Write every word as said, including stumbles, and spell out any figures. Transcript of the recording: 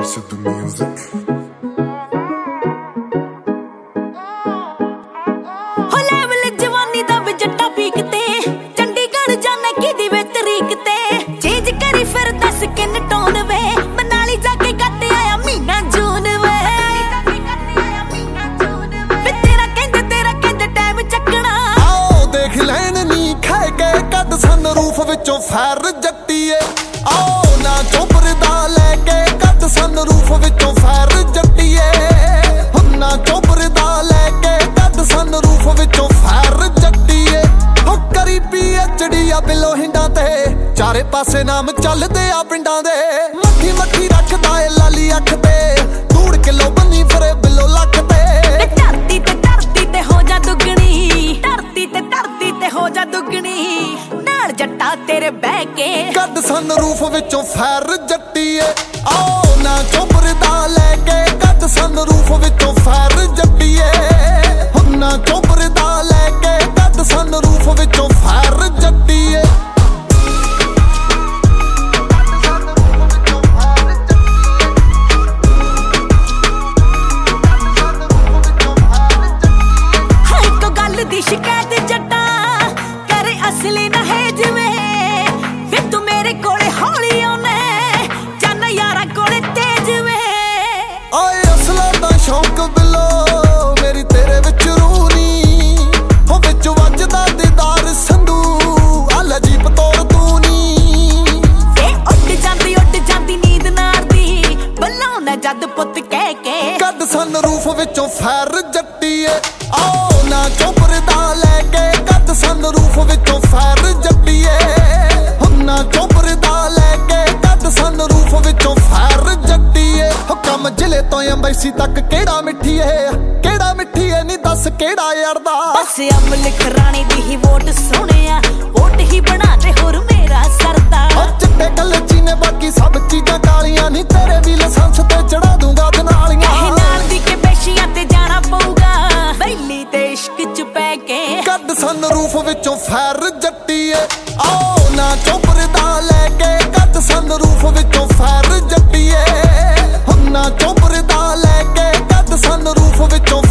voice of the music. हो level जवानी दा भी जट्टा पीकते चंडीगढ़ जाने की दी वे तरीक ते चेंज करी फिर दस किन टोन वे मनाली जाके कट आया मीना जून वे वे तेरा कहंदे तेरा कहंदे टाइम चकना आओ देख लैन नी खाए के कद सन रूफ विचों फैर जट्टीए आओ ना चोपर दा लेके कद सन रूफ विचों फैर जट्टीए हुन्ना चोपर दा लेके कद सन रूफ विचों फैर जट्टीए हो करी पीएचडी आ बिलो हिंडा ते चारे पासे नाम चलदे आ पिंडां दे मੱਠੀ मੱਠੀ रखदा ए लाली अख ते धूड़ किलो बनी फिरे बिलो लख ते धरती ते धरती ते हो जा दुगनी धरती ते धरती ते हो जा दुगनी नाल जट्टा तेरे बह के कद सन रूफ विचों फैर जट्टीए आओ ना चोपर दा लेके कद सन रूफ विचों फैर जट्टीए हुन्ना चोपर दा लेके कद सन रूफ विचों फैर जट्टीए हाय को गल दी शिकायत जट्टा करे असली ना है जिवे वे तू मेरे कोले हौली आने जाना यारा कोले तेज वे ओए असला दा शौक बिलो मेरी तेरे विच रूह नी हो विच वजदा दीदार संधू आला जीप तोड़ तू नी वे उड़ जांदी उड़ जांदी नींद नार दी बलाउना जद पुੱਤ ਕਹਿ ਕੇ कद सन रूफ विचों फैर जट्टीए आओ ना चोपर दा लेके कद सन रूफ विचों फैर जट्टीए हुन्ना चोपर दा लेके कद सन रूफ विचों फैर जट्टीए हुकम जिले तो अंबैसी तक केड़ा मिठी है केड़ा मिठी है नी दस केड़ा अड़दा बस अब लिख रानी दी ही वोट सोहणिया वोट ही बना दे होर मेरा सरदा ओ चिट्टे कलची ने बाकी सब चीजां कालियां नी तेरे भी लाइसेंस ते चढ़ा दूंगा दनालियां ਇਹ ਨਾਲ ਦੀ ਕੇ ਬੇਸ਼ੀਆਂ ਤੇ ਜਾਣਾ ਪਊਗਾ ਵੈਲੀ ਤੇ ਇਸ਼ਕ ਚ ਪੈ ਕੇ कद सन रूफ विचों फैर जट्टीए आओ ना चोपर दा लेके कद सन रूफ विचों फैर जट्टीए हुन्ना चोपर दा लेके कद सन रूफ विचों